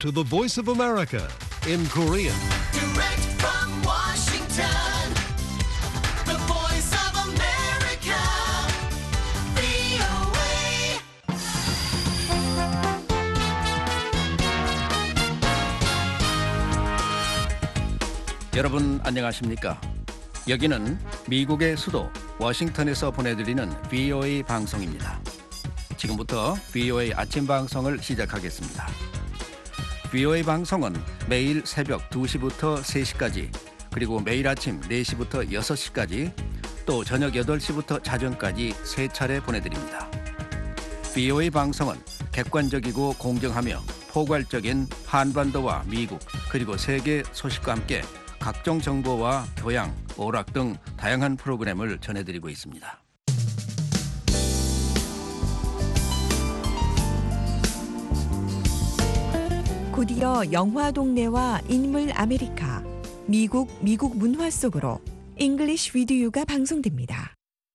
to the Voice of America in Korean. Direct from Washington, the voice of America, VOA. 여러분 안녕하십니까? 여기는 미국의 수도 워싱턴에서 보내드리는 VOA 방송입니다. 지금부터 VOA 아침 방송을 시작하겠습니다. VOA 방송은 매일 새벽 2시부터 3시까지, 그리고 매일 아침 4시부터 6시까지, 또 저녁 8시부터 자정까지 3차례 보내드립니다. VOA 방송은 객관적이고 공정하며 포괄적인 한반도와 미국 그리고 세계 소식과 함께 각종 정보와 교양, 오락 등 다양한 프로그램을 전해드리고 있습니다. 곧이어 영화 동네와 인물 아메리카, 미국 문화 속으로 English with You가 방송됩니다.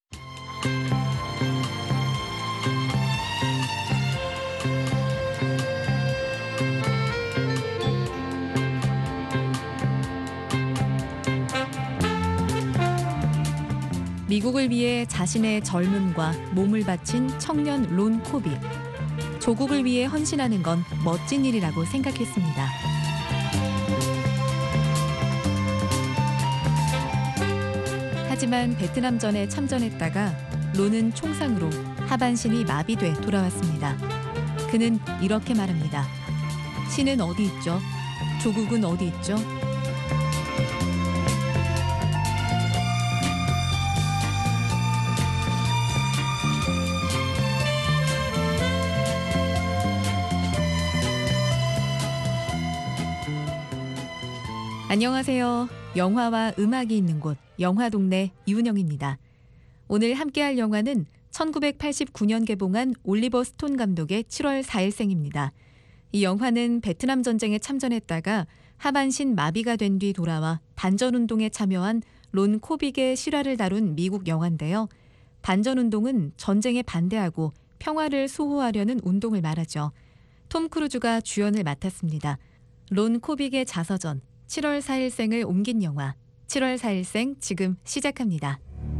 미국을 위해 자신의 젊음과 몸을 바친 청년 론 코빅. 조국을 위해 헌신하는 건 멋진 일이라고 생각했습니다. 하지만 베트남전에 참전했다가 론은 총상으로 하반신이 마비돼 돌아왔습니다. 그는 이렇게 말합니다. 신은 어디 있죠? 조국은 어디 있죠? 안녕하세요. 영화와 음악이 있는 곳 영화동네 이운영입니다. 오늘 함께할 영화는 1989년 개봉한 올리버 스톤 감독의 7월 4일생입니다. 이 영화는 베트남 전쟁에 참전했다가 하반신 마비가 된 뒤 돌아와 반전운동에 참여한 론 코빅의 실화를 다룬 미국 영화인데요. 반전운동은 전쟁에 반대하고 평화를 수호하려는 운동을 말하죠. 톰 크루즈가 주연을 맡았습니다. 론 코빅의 자서전 7월 4일생을 옮긴 영화 7월 4일생 지금 시작합니다.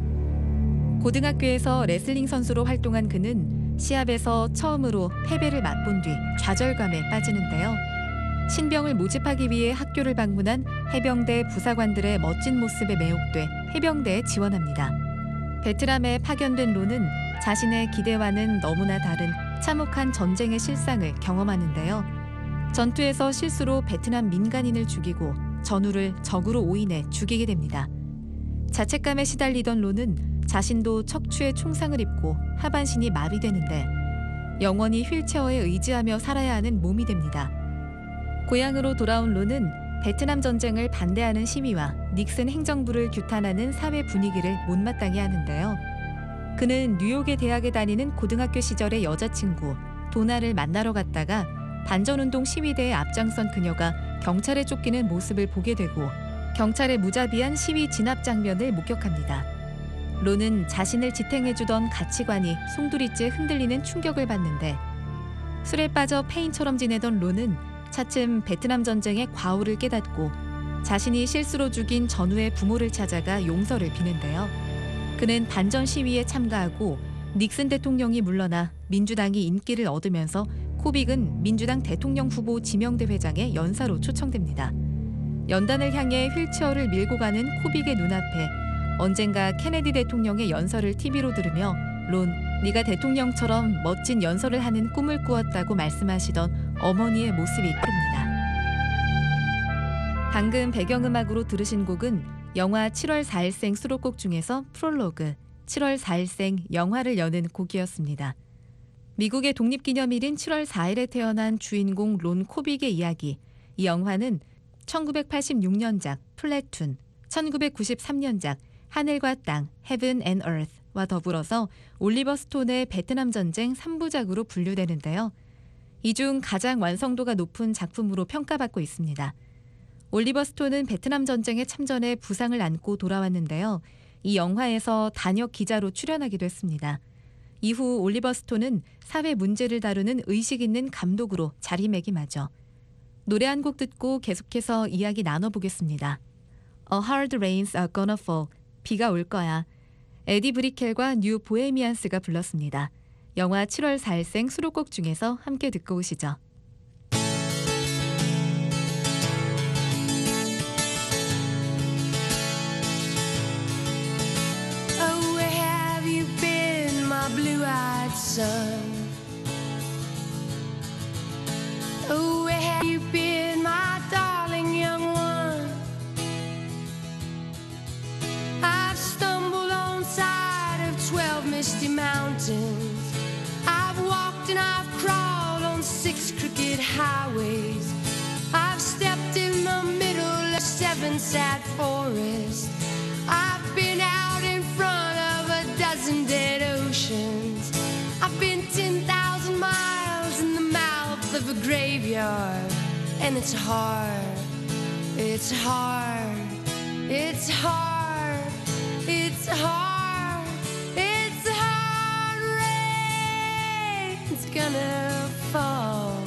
고등학교에서 레슬링 선수로 활동한 그는 시합에서 처음으로 패배를 맛본 뒤 좌절감에 빠지는데요. 신병을 모집하기 위해 학교를 방문한 해병대 부사관들의 멋진 모습에 매혹돼 해병대에 지원합니다. 베트남에 파견된 론은 자신의 기대와는 너무나 다른 참혹한 전쟁의 실상을 경험하는데요. 전투에서 실수로 베트남 민간인을 죽이고 전우를 적으로 오인해 죽이게 됩니다. 자책감에 시달리던 론은 자신도 척추에 총상을 입고 하반신이 마비되는데 영원히 휠체어에 의지하며 살아야 하는 몸이 됩니다. 고향으로 돌아온 론은 베트남 전쟁을 반대하는 시위와 닉슨 행정부를 규탄하는 사회 분위기를 못마땅해 하는데요. 그는 뉴욕의 대학에 다니는 고등학교 시절의 여자친구 도나를 만나러 갔다가 반전운동 시위대에 앞장선 그녀가 경찰에 쫓기는 모습을 보게 되고 경찰의 무자비한 시위 진압 장면을 목격합니다. 론은 자신을 지탱해주던 가치관이 송두리째 흔들리는 충격을 받는데 술에 빠져 폐인처럼 지내던 론은 차츰 베트남 전쟁의 과오를 깨닫고 자신이 실수로 죽인 전우의 부모를 찾아가 용서를 비는데요. 그는 반전 시위에 참가하고 닉슨 대통령이 물러나 민주당이 인기를 얻으면서 코빅은 민주당 대통령 후보 지명대 회장의 연사로 초청됩니다. 연단을 향해 휠체어를 밀고 가는 코빅의 눈앞에 언젠가 케네디 대통령의 연설을 TV로 들으며 론, 네가 대통령처럼 멋진 연설을 하는 꿈을 꾸었다고 말씀하시던 어머니의 모습이 떠오릅니다. 방금 배경음악으로 들으신 곡은 영화 7월 4일생 수록곡 중에서 프롤로그 7월 4일생 영화를 여는 곡이었습니다. 미국의 독립기념일인 7월 4일에 태어난 주인공 론 코빅의 이야기. 이 영화는 1986년작 플래툰, 1993년작 하늘과 땅 Heaven and Earth와 더불어서 올리버 스톤의 베트남 전쟁 3부작으로 분류되는데요. 이 중 가장 완성도가 높은 작품으로 평가받고 있습니다. 올리버 스톤은 베트남 전쟁에 참전해 부상을 안고 돌아왔는데요. 이 영화에서 단역 기자로 출연하기도 했습니다. 이후 올리버 스톤은 사회 문제를 다루는 의식 있는 감독으로 자리매김하죠. 노래 한 곡 듣고 계속해서 이야기 나눠보겠습니다. A hard rains are gonna fall. 비가 올 거야. 에디 브리켈과 뉴 보헤미안스가 불렀습니다. 영화 7월 4일생 수록곡 중에서 함께 듣고 오시죠. Oh, where have you been, my blue-eyed son? Oh, where have you been, my darling young one? I've stumbled on side of 12 misty mountains. I've walked and I've crawled on 6 crooked highways. I've stepped in the middle of 7 sad forests. I've been out in front of a dozen dead oceans. I've been 10,000 miles in the mouth of a graveyard. And it's hard, it's hard, it's hard, it's hard, it's hard. Rain's gonna fall.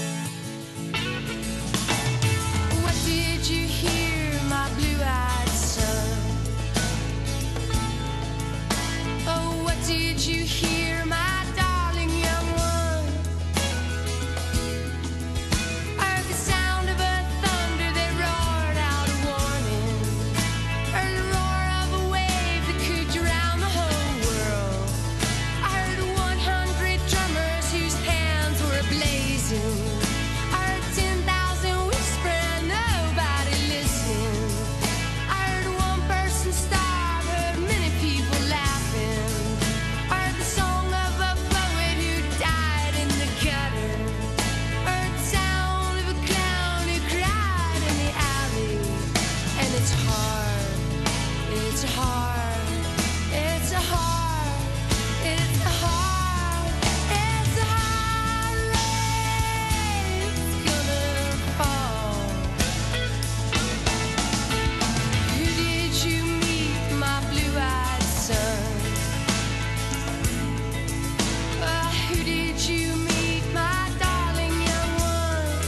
What did you hear, my blue-eyed son? Oh, what did you hear, my darling young one? I heard the sound of a thunder that roared out a warning. Heard the roar of a wave that could drown the whole world. I heard 100 drummers whose hands were blazing. I heard 10,000 whisper and nobody listened. I heard one person starve, heard many people laughing. I heard the song of a poet who died in the gutter. I heard the sound of a clown who cried in the alley. And it's hard, it's hard, it's hard, it's hard, it's hard. Rain's gonna fall. Who did you meet, my blue-eyed son? Who did you meet, my darling young one?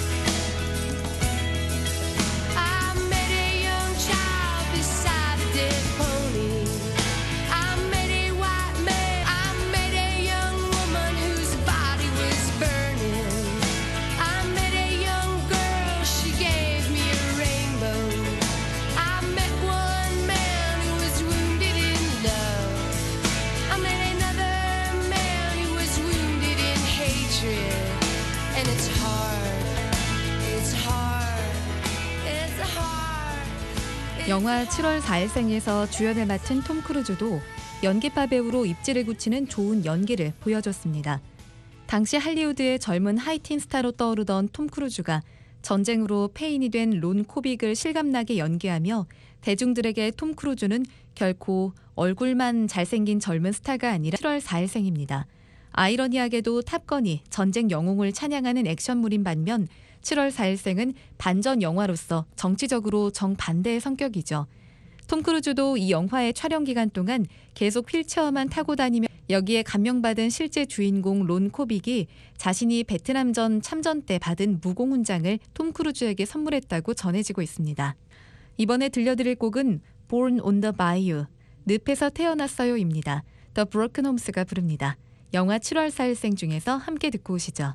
I met a young child beside a dead pony. I met a white man. I met a young woman whose body was burning. I met a young girl, she gave me a rainbow. I met one man who was wounded in love. I met another man who was wounded in hatred. And it's hard, it's hard, it's hard. 영화 7월 4일생에서 주연을 맡은 톰 크루즈도 연기파 배우로 입지를 굳히는 좋은 연기를 보여줬습니다. 당시 할리우드의 젊은 하이틴 스타로 떠오르던 톰 크루즈가 전쟁으로 폐인이 된 론 코빅을 실감나게 연기하며 대중들에게 톰 크루즈는 결코 얼굴만 잘생긴 젊은 스타가 아니라 7월 4일생입니다. 아이러니하게도 탑건이 전쟁 영웅을 찬양하는 액션물인 반면 7월 4일생은 반전 영화로서 정치적으로 정반대의 성격이죠. 톰 크루즈도 이 영화의 촬영 기간 동안 계속 휠체어만 타고 다니며 여기에 감명받은 실제 주인공 론 코빅이 자신이 베트남전 참전 때 받은 무공훈장을 톰 크루즈에게 선물했다고 전해지고 있습니다. 이번에 들려드릴 곡은 Born on the Bayou, 늪에서 태어났어요입니다. The Broken Homes가 부릅니다. 영화 7월 4일생 중에서 함께 듣고 오시죠.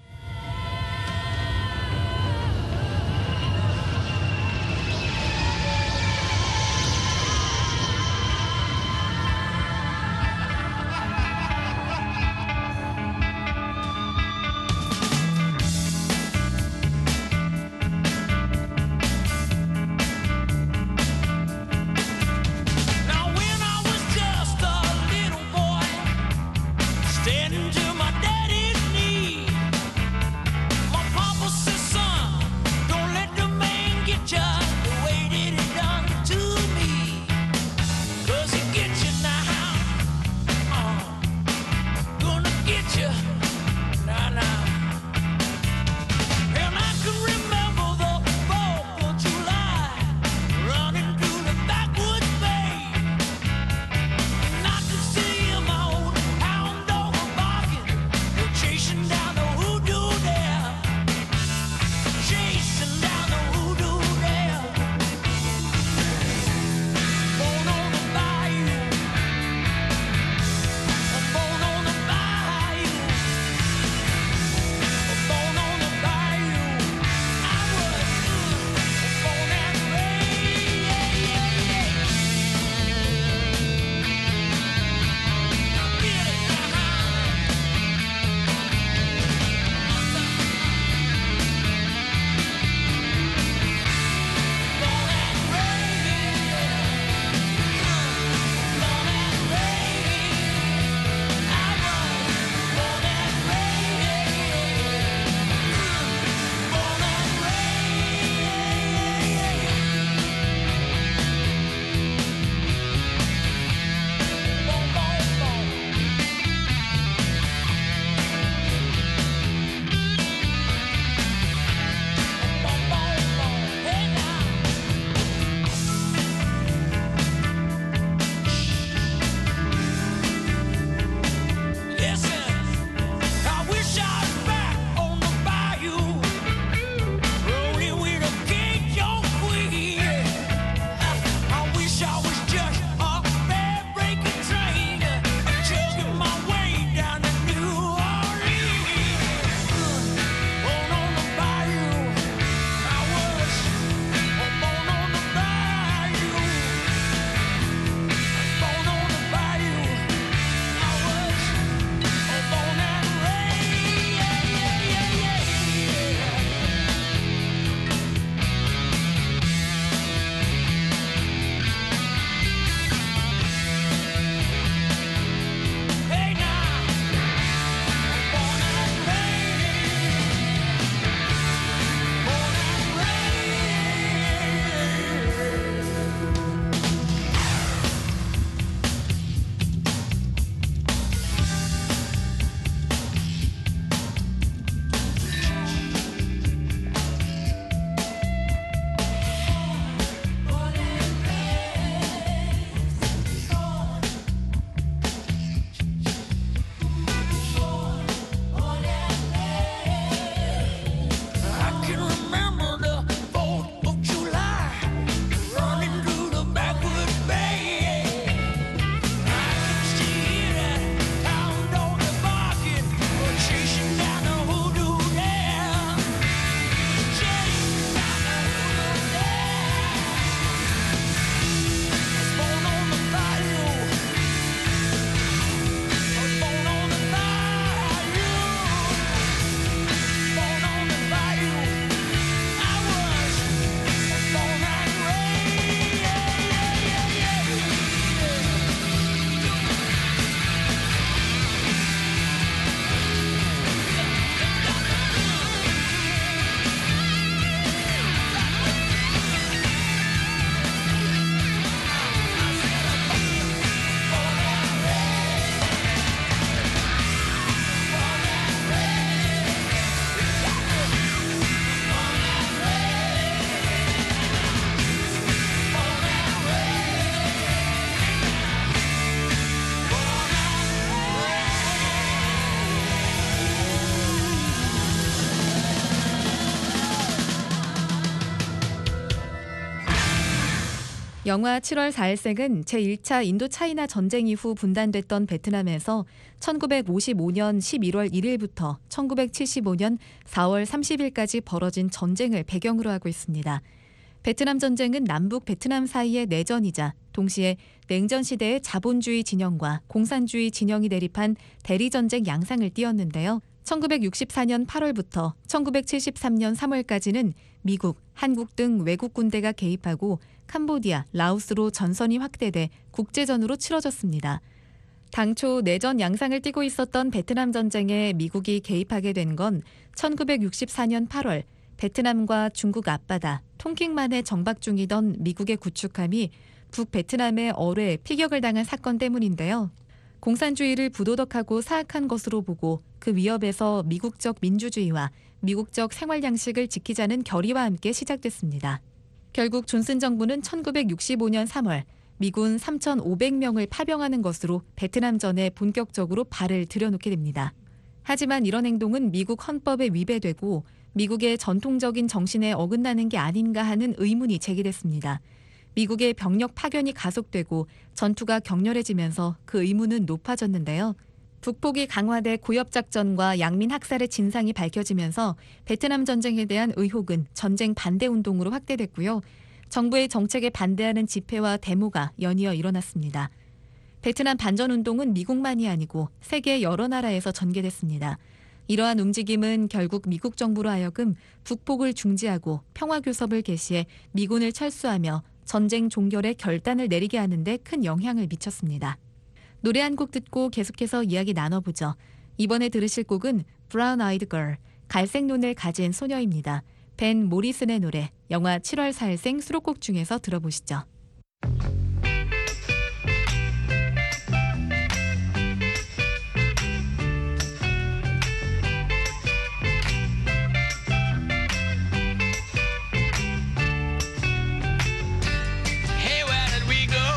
Now when I was just a little boy, standing to my daddy's knee, 영화 7월 4일생은 제1차 인도차이나 전쟁 이후 분단됐던 베트남에서 1955년 11월 1일부터 1975년 4월 30일까지 벌어진 전쟁을 배경으로 하고 있습니다. 베트남 전쟁은 남북 베트남 사이의 내전이자 동시에 냉전 시대의 자본주의 진영과 공산주의 진영이 대립한 대리전쟁 양상을 띄었는데요. 1964년 8월부터 1973년 3월까지는 미국, 한국 등 외국 군대가 개입하고 캄보디아, 라오스로 전선이 확대돼 국제전으로 치러졌습니다. 당초 내전 양상을 띠고 있었던 베트남 전쟁에 미국이 개입하게 된 건 1964년 8월 베트남과 중국 앞바다 통킹만에 정박 중이던 미국의 구축함이 북베트남의 어뢰에 피격을 당한 사건 때문인데요. 공산주의를 부도덕하고 사악한 것으로 보고 그 위협에서 미국적 민주주의와 미국적 생활 양식을 지키자는 결의와 함께 시작됐습니다. 결국 존슨 정부는 1965년 3월 미군 3,500명을 파병하는 것으로 베트남전에 본격적으로 발을 들여놓게 됩니다. 하지만 이런 행동은 미국 헌법에 위배되고 미국의 전통적인 정신에 어긋나는 게 아닌가 하는 의문이 제기됐습니다. 미국의 병력 파견이 가속되고 전투가 격렬해지면서 그 의문은 높아졌는데요. 북폭이 강화돼 고엽작전과 양민 학살의 진상이 밝혀지면서 베트남 전쟁에 대한 의혹은 전쟁 반대 운동으로 확대됐고요. 정부의 정책에 반대하는 집회와 데모가 연이어 일어났습니다. 베트남 반전 운동은 미국만이 아니고 세계 여러 나라에서 전개됐습니다. 이러한 움직임은 결국 미국 정부로 하여금 북폭을 중지하고 평화교섭을 개시해 미군을 철수하며 전쟁 종결의 결단을 내리게 하는 데 큰 영향을 미쳤습니다. 노래 한 곡 듣고 계속해서 이야기 나눠보죠. 이번에 들으실 곡은 Brown Eyed Girl, 갈색 눈을 가진 소녀입니다. 벤 모리슨의 노래, 영화 7월 4일생 수록곡 중에서 들어보시죠. Hey, where did we go?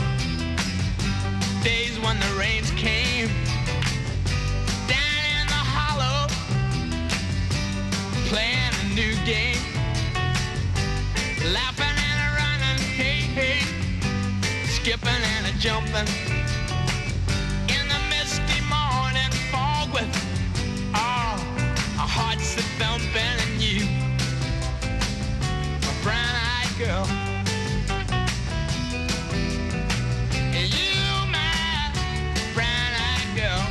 Days when the rains came down in the hollow, playing a new game, laughing and a running, hey, hey, skipping and a jumping in the misty morning fog with our hearts that thumping and you, my brown-eyed girl. You, my brown-eyed girl.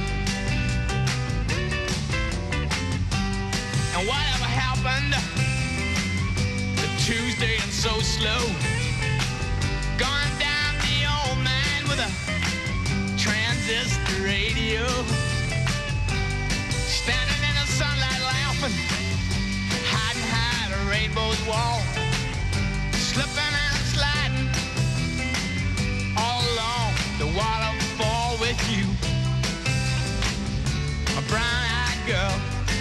And whatever happened to Tuesday and so slow? Gone down the old man with a transistor radio, standing in the sunlight laughing, hiding behind a rainbow's wall, slipping and sliding all along the waterfall with you, a brown-eyed girl.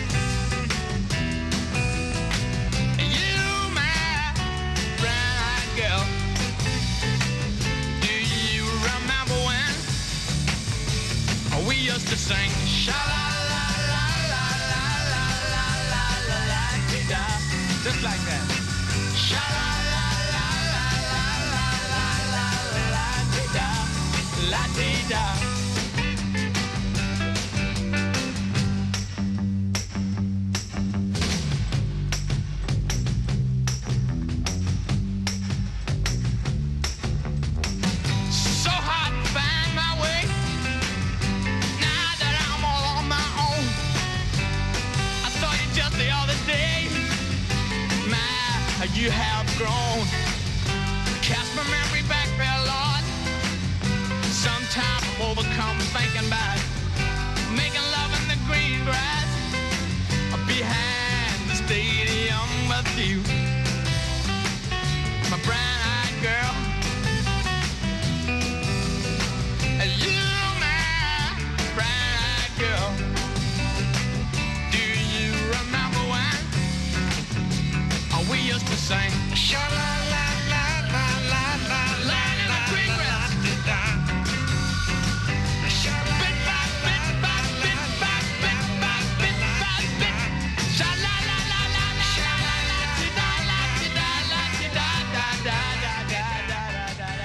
You, my brown-eyed girl. Do you remember when we used to sing sha la la la la la la la la la la da, just like that. Sha la la la la la la la la la da, la dee da. So hard to find my way now that I'm all on my own. I saw you just the other day. My, you have grown. Cast my memory back there, Lord. Sometimes I'm overcome thinking about making love in the green grass behind the stadium with you, my brown-eyed girl. You, my brown-eyed girl. Do you remember when we used to sing sha la la la la la la la in the green grass? Bit by bit by bit by bit by bit by bit. Sha la la la la la la la la da la da la da da da da da da da da.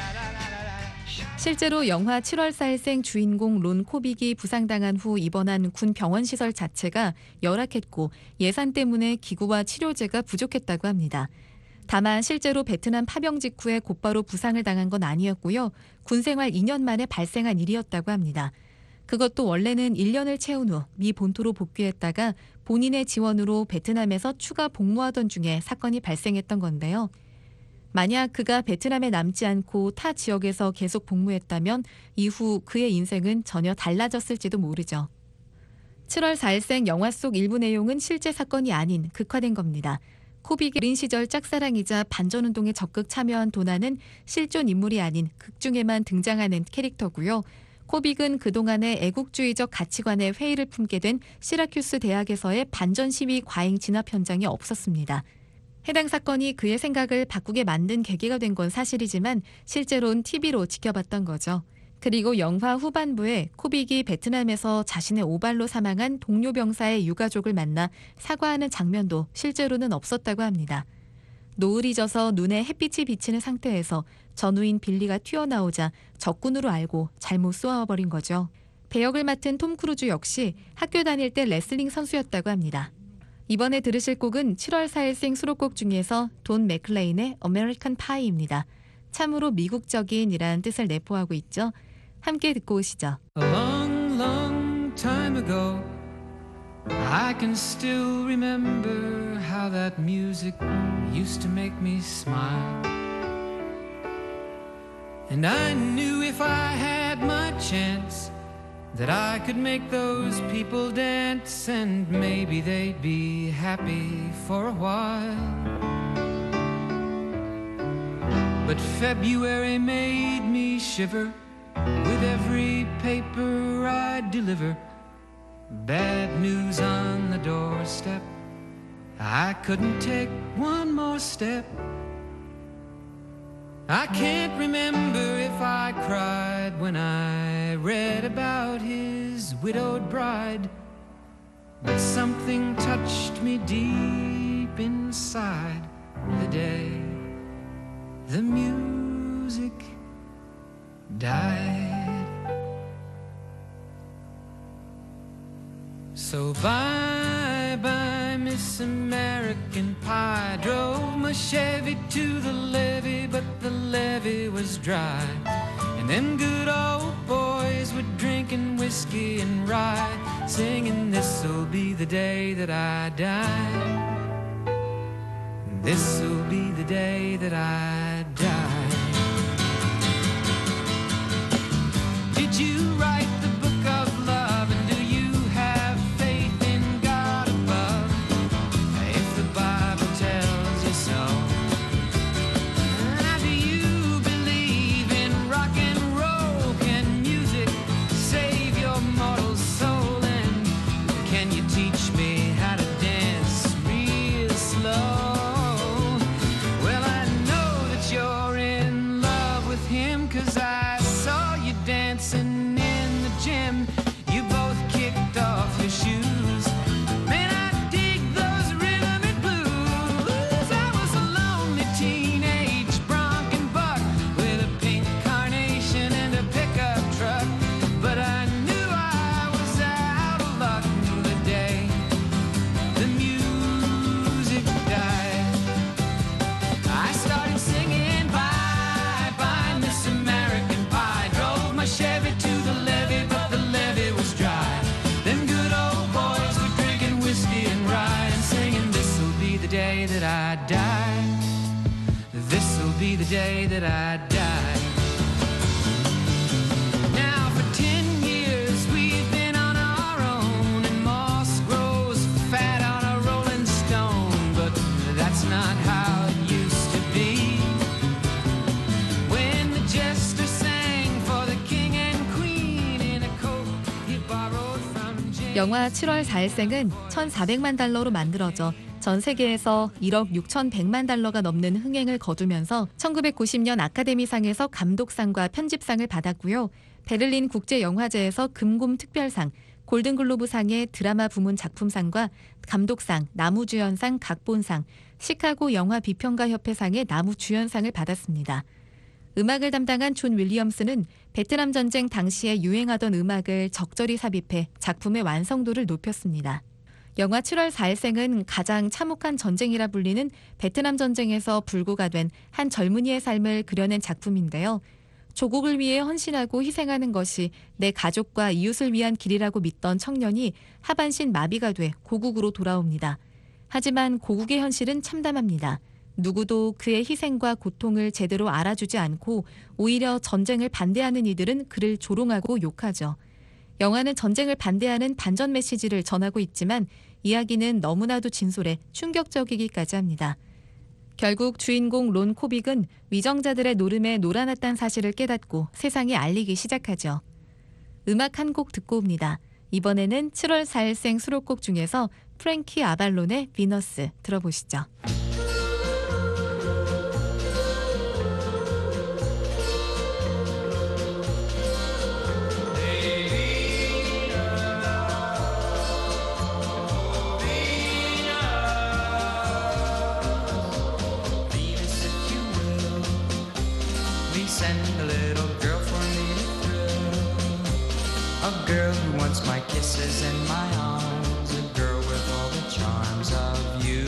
실제로 영화 7월 4일생 주인공 론 코빅이 부상당한 후 입원한 군 병원 시설 자체가 열악했고 예산 때문에 기구와 치료제가 부족했다고 합니다. 다만 실제로 베트남 파병 직후에 곧바로 부상을 당한 건 아니었고요. 군 생활 2년 만에 발생한 일이었다고 합니다. 그것도 원래는 1년을 채운 후 미 본토로 복귀했다가 본인의 지원으로 베트남에서 추가 복무하던 중에 사건이 발생했던 건데요. 만약 그가 베트남에 남지 않고 타 지역에서 계속 복무했다면 이후 그의 인생은 전혀 달라졌을지도 모르죠. 7월 4일생 영화 속 일부 내용은 실제 사건이 아닌 극화된 겁니다. 코빅의 어린 시절 짝사랑이자 반전운동에 적극 참여한 도나는 실존 인물이 아닌 극 중에만 등장하는 캐릭터고요. 코빅은 그동안의 애국주의적 가치관에 회의를 품게 된 시라큐스 대학에서의 반전 시위 과잉 진압 현장에 없었습니다. 해당 사건이 그의 생각을 바꾸게 만든 계기가 된 건 사실이지만 실제로는 TV로 지켜봤던 거죠. 그리고 영화 후반부에 코빅이 베트남에서 자신의 오발로 사망한 동료 병사의 유가족을 만나 사과하는 장면도 실제로는 없었다고 합니다. 노을이 져서 눈에 햇빛이 비치는 상태에서 전우인 빌리가 튀어나오자 적군으로 알고 잘못 쏘아버린 거죠. 배역을 맡은 톰 크루즈 역시 학교 다닐 때 레슬링 선수였다고 합니다. 이번에 들으실 곡은 7월 4일생 수록곡 중에서 돈 맥클레인의 아메리칸 파이입니다. 참으로 미국적인이라는 뜻을 내포하고 있죠. 함께 듣고 오시죠. A long, long time ago, I can still remember how that music used to make me smile. And I knew if I had my chance that I could make those people dance, and maybe they'd be happy for a while. But February made me shiver with every paper I deliver. Bad news on the doorstep, I couldn't take one more step. I can't remember if I cried when I read about his widowed bride, but something touched me deep inside the day the music died. So bye-bye, Miss American Pie. Drove my Chevy to the levee, but the levee was dry. And them good old boys were drinking whiskey and rye, singing, this'll be the day that I die. This'll be the day that I die. Did you write the book of love, and do you have faith in God above? If the Bible tells you so. Do you believe in rock and roll? Can music save your mortal soul? And can you teach me how to dance real slow? Well, I know that you're in love with him, 'cause I saw you dancing in the gym. You both kicked off your shoes. Man, I dig those rhythm and blues. I was a lonely teenage bronc and buck with a pink carnation and a pickup truck, but I knew I was out of luck the day the music died. I started singing bye bye Miss American Pie. Drove my Chevy to the levee, but the levee was dry. Them good old boys were drinking whiskey and rye and singing, this'll be the day that I die. This'll be the day that I die. Now for 10 years we've been on our own, and moss grows fat on a rolling stone, but that's not how it used to be. When the jester sang for the king and queen in a coat he borrowed from James. 영화 7월 4일생은 1,400만 달러로 만들어져 전 세계에서 1억 6,100만 달러가 넘는 흥행을 거두면서 1990년 아카데미상에서 감독상과 편집상을 받았고요. 베를린 국제영화제에서 금곰 특별상, 골든글로브상의 드라마 부문 작품상과 감독상, 나무주연상, 각본상, 시카고 영화 비평가 협회상의 나무주연상을 받았습니다. 음악을 담당한 존 윌리엄스는 베트남 전쟁 당시에 유행하던 음악을 적절히 삽입해 작품의 완성도를 높였습니다. 영화 7월 4일생은 가장 참혹한 전쟁이라 불리는 베트남 전쟁에서 불구가 된 한 젊은이의 삶을 그려낸 작품인데요. 조국을 위해 헌신하고 희생하는 것이 내 가족과 이웃을 위한 길이라고 믿던 청년이 하반신 마비가 돼 고국으로 돌아옵니다. 하지만 고국의 현실은 참담합니다. 누구도 그의 희생과 고통을 제대로 알아주지 않고 오히려 전쟁을 반대하는 이들은 그를 조롱하고 욕하죠. 영화는 전쟁을 반대하는 반전 메시지를 전하고 있지만 이야기는 너무나도 진솔해 충격적이기까지 합니다. 결국 주인공 론 코빅은 위정자들의 노름에 놀아났다는 사실을 깨닫고 세상에 알리기 시작하죠. 음악 한 곡 듣고 옵니다. 이번에는 7월 4일생 수록곡 중에서 프랭키 아발론의 비너스 들어보시죠. Send a little girl for me to thrill. A girl who wants my kisses and my arms. A girl with all the charms of you.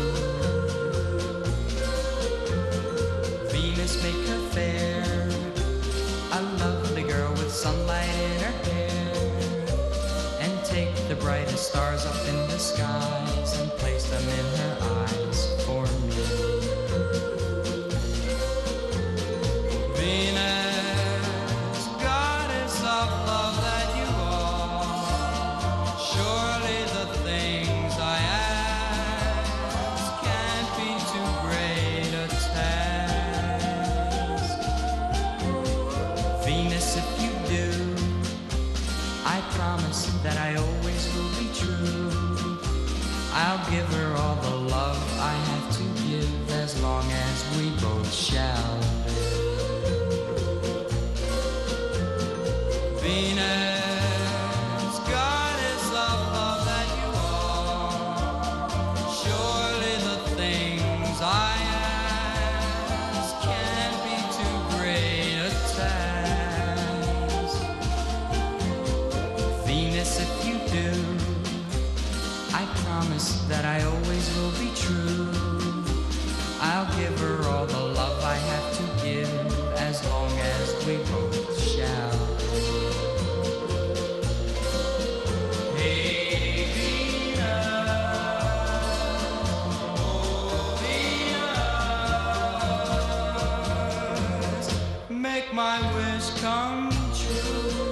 Venus, make her fair. A lovely girl with sunlight in her hair. And take the brightest stars up in the skies and place them in her eyes for me. Venus, goddess of love that you are, surely the things I ask can't be too great a task. Venus, if you do, I promise that I always will be true. I'll give her all the love I have to give as long as we both shall live. Venus, goddess of love that you are, surely the things I ask can't be too great a task. Venus, if you do, I promise that I always will be true. I'll give her all the love I have to give as long as we both shall. Make my wish come true.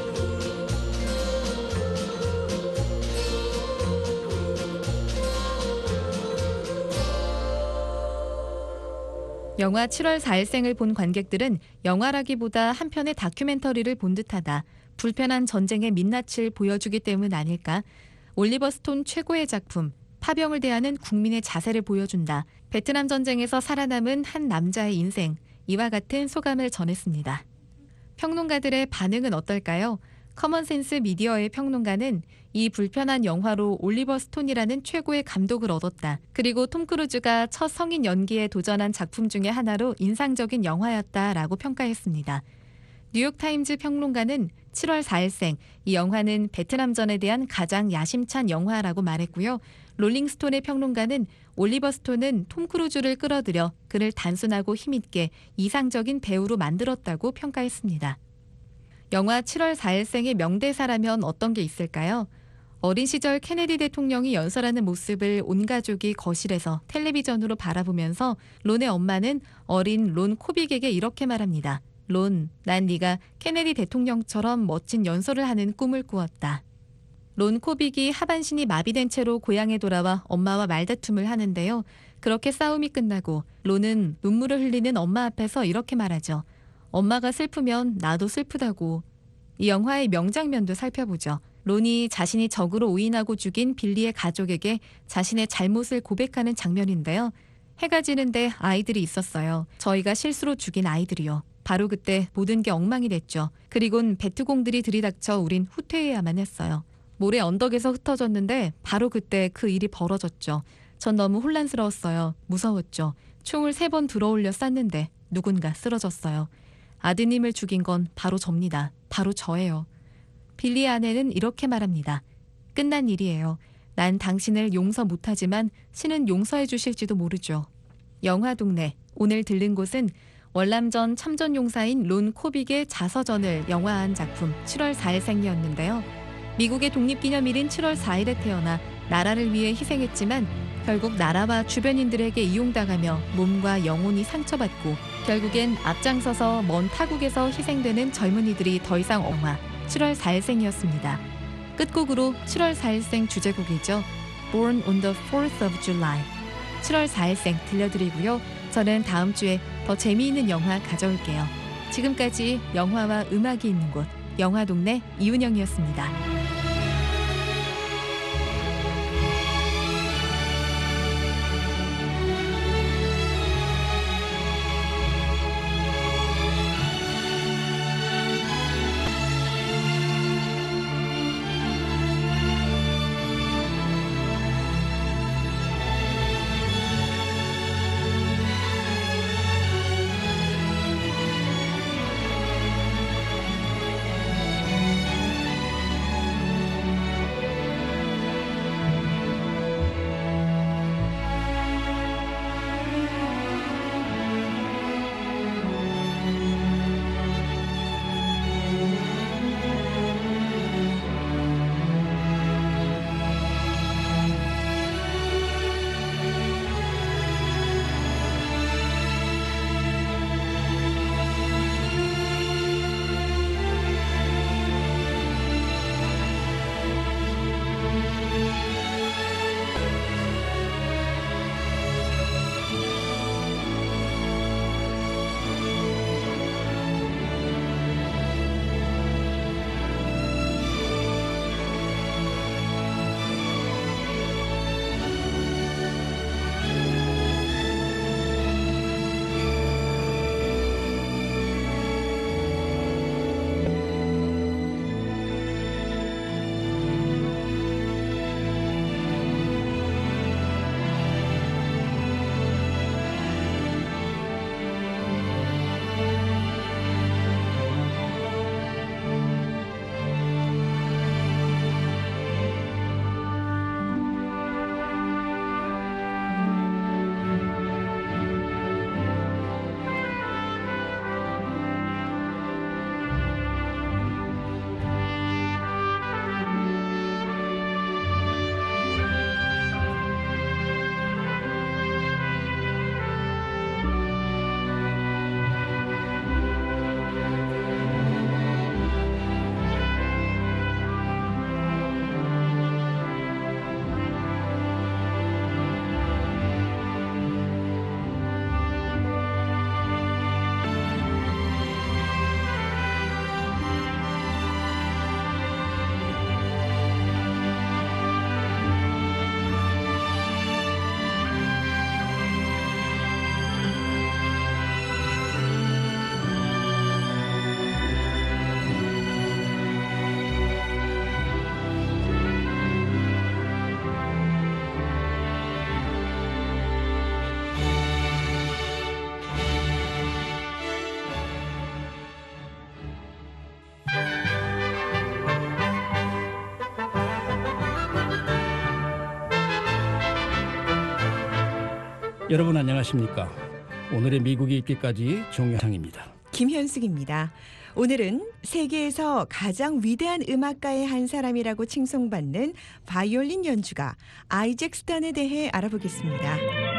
영화 7월 4일생을 본 관객들은 영화라기보다 한 편의 다큐멘터리를 본 듯하다. 불편한 전쟁의 민낯을 보여주기 때문 아닐까? 올리버 스톤 최고의 작품, 파병을 대하는 국민의 자세를 보여준다. 베트남 전쟁에서 살아남은 한 남자의 인생, 이와 같은 소감을 전했습니다. 평론가들의 반응은 어떨까요? 커먼센스 미디어의 평론가는 이 불편한 영화로 올리버 스톤이라는 최고의 감독을 얻었다. 그리고 톰 크루즈가 첫 성인 연기에 도전한 작품 중에 하나로 인상적인 영화였다라고 평가했습니다. 뉴욕타임즈 평론가는 7월 4일생, 이 영화는 베트남전에 대한 가장 야심찬 영화라고 말했고요. 롤링스톤의 평론가는 올리버 스톤은 톰 크루즈를 끌어들여 그를 단순하고 힘있게 이상적인 배우로 만들었다고 평가했습니다. 영화 7월 4일생의 명대사라면 어떤 게 있을까요? 어린 시절 케네디 대통령이 연설하는 모습을 온 가족이 거실에서 텔레비전으로 바라보면서 론의 엄마는 어린 론 코빅에게 이렇게 말합니다. 론, 난 네가 케네디 대통령처럼 멋진 연설을 하는 꿈을 꾸었다. 론 코빅이 하반신이 마비된 채로 고향에 돌아와 엄마와 말다툼을 하는데요. 그렇게 싸움이 끝나고 론은 눈물을 흘리는 엄마 앞에서 이렇게 말하죠. 엄마가 슬프면 나도 슬프다고. 이 영화의 명장면도 살펴보죠. 론이 자신이 적으로 오인하고 죽인 빌리의 가족에게 자신의 잘못을 고백하는 장면인데요. 해가 지는데 아이들이 있었어요. 저희가 실수로 죽인 아이들이요. 바로 그때 모든 게 엉망이 됐죠. 그리곤 베트공들이 들이닥쳐 우린 후퇴해야만 했어요. 모래 언덕에서 흩어졌는데 바로 그때 그 일이 벌어졌죠. 전 너무 혼란스러웠어요. 무서웠죠. 총을 3번 들어올려 쐈는데 누군가 쓰러졌어요. 아드님을 죽인 건 바로 접니다. 바로 저예요. 빌리의 아내는 이렇게 말합니다. 끝난 일이에요. 난 당신을 용서 못하지만 신은 용서해 주실지도 모르죠. 영화동네, 오늘 들른 곳은 월남전 참전용사인 론 코빅의 자서전을 영화한 작품 7월 4일 생이었는데요. 미국의 독립기념일인 7월 4일에 태어나 나라를 위해 희생했지만 결국 나라와 주변인들에게 이용당하며 몸과 영혼이 상처받고 결국엔 앞장서서 먼 타국에서 희생되는 젊은이들이 더 이상 영화 7월 4일생이었습니다. 끝곡으로 7월 4일생 주제곡이죠. Born on the 4th of July. 7월 4일생 들려드리고요. 저는 다음 주에 더 재미있는 영화 가져올게요. 지금까지 영화와 음악이 있는 곳 영화동네 이은영이었습니다. 여러분 안녕하십니까? 오늘의 미국에 있기까지 종영상입니다. 김현숙입니다. 오늘은 세계에서 가장 위대한 음악가의 한 사람이라고 칭송받는 바이올린 연주가 아이잭 스탄에 대해 알아보겠습니다.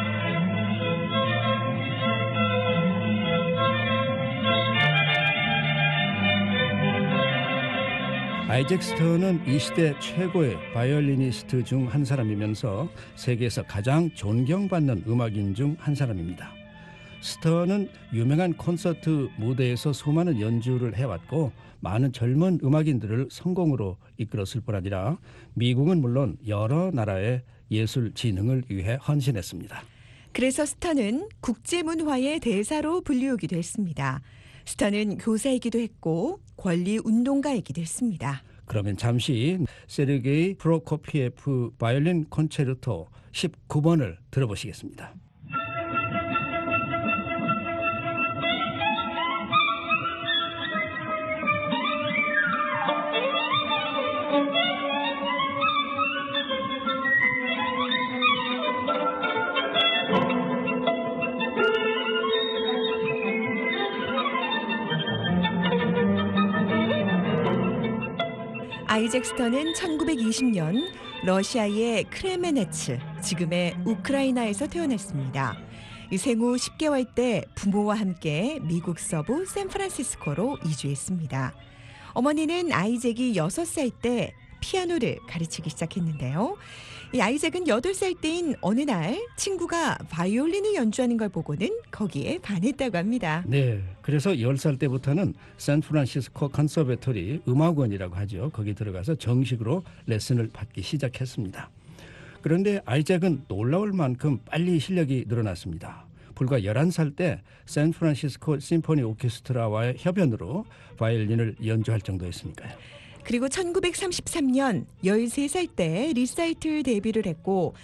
아이잭 스턴은 이 시대 최고의 바이올리니스트 중 한 사람이면서 세계에서 가장 존경받는 음악인 중 한 사람입니다. 스턴은 유명한 콘서트 무대에서 수많은 연주를 해왔고 많은 젊은 음악인들을 성공으로 이끌었을 뿐 아니라 미국은 물론 여러 나라의 예술 진흥을 위해 헌신했습니다. 그래서 스턴은 국제문화의 대사로 불리우기도 했습니다. 스턴은 교사이기도 했고 권리운동가이기도 했습니다. 그러면 잠시 세르게이 프로코피에프 바이올린 콘체르토 19번을 들어보시겠습니다. 아이잭 스턴은 1920년 러시아의 크레메네츠, 지금의 우크라이나에서 태어났습니다. 생후 10개월 때 부모와 함께 미국 서부 샌프란시스코로 이주했습니다. 어머니는 아이잭이 6살 때 피아노를 가르치기 시작했는데요. 이 아이잭은 8살 때인 어느 날 친구가 바이올린을 연주하는 걸 보고는 거기에 반했다고 합니다. 네, 그래서 10살 때부터는 샌프란시스코 컨서베토리 음악원이라고 하죠. 거기 들어가서 정식으로 레슨을 받기 시작했습니다. 그런데 아이잭은 놀라울 만큼 빨리 실력이 늘어났습니다. 불과 11살 때 샌프란시스코 심포니 오케스트라와의 협연으로 바이올린을 연주할 정도였으니까요. 그리고 1933년 13살 때 리사이틀 데뷔를 했고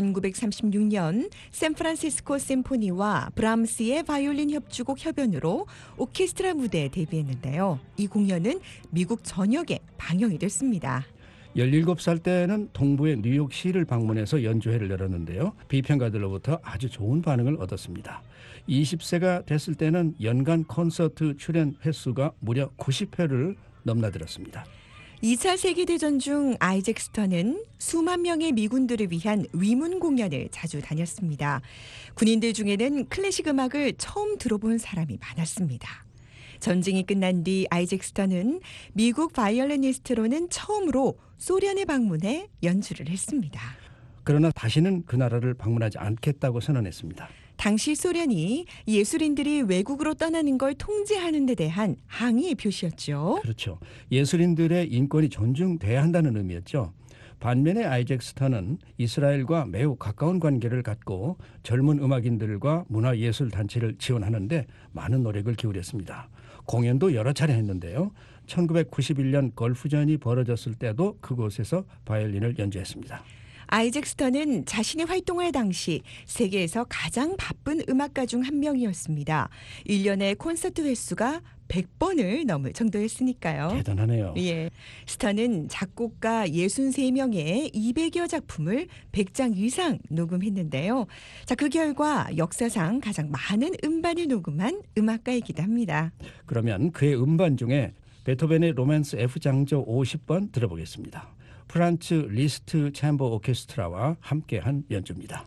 1936년 샌프란시스코 심포니와 브람스의 바이올린 협주곡 협연으로 오케스트라 무대에 데뷔했는데요. 이 공연은 미국 전역에 방영이 됐습니다. 17살 때는 동부의 뉴욕시를 방문해서 연주회를 열었는데요. 비평가들로부터 아주 좋은 반응을 얻었습니다. 20세가 됐을 때는 연간 콘서트 출연 횟수가 무려 90회를 넘나들었습니다. 2차 세계대전 중 아이잭 스턴은 수만 명의 미군들을 위한 위문 공연을 자주 다녔습니다. 군인들 중에는 클래식 음악을 처음 들어본 사람이 많았습니다. 전쟁이 끝난 뒤 아이잭 스턴은 미국 바이올리니스트로는 처음으로 소련에 방문해 연주를 했습니다. 그러나 다시는 그 나라를 방문하지 않겠다고 선언했습니다. 당시 소련이 예술인들이 외국으로 떠나는 걸 통제하는 데 대한 항의의 표시였죠. 그렇죠. 예술인들의 인권이 존중돼야 한다는 의미였죠. 반면에 아이잭 스턴은 이스라엘과 매우 가까운 관계를 갖고 젊은 음악인들과 문화예술단체를 지원하는 데 많은 노력을 기울였습니다. 공연도 여러 차례 했는데요. 1991년 걸프전이 벌어졌을 때도 그곳에서 바이올린을 연주했습니다. 아이잭 스턴은 자신의 활동할 당시 세계에서 가장 바쁜 음악가 중 한 명이었습니다. 1년의 콘서트 횟수가 100번을 넘을 정도였으니까요. 대단하네요. 예, 스턴은 작곡가 63명의 200여 작품을 100장 이상 녹음했는데요. 자, 그 결과 역사상 가장 많은 음반을 녹음한 음악가이기도 합니다. 그러면 그의 음반 중에 베토벤의 로맨스 F장조 50번 들어보겠습니다. 프란츠 리스트 챔버 오케스트라와 함께한 연주입니다.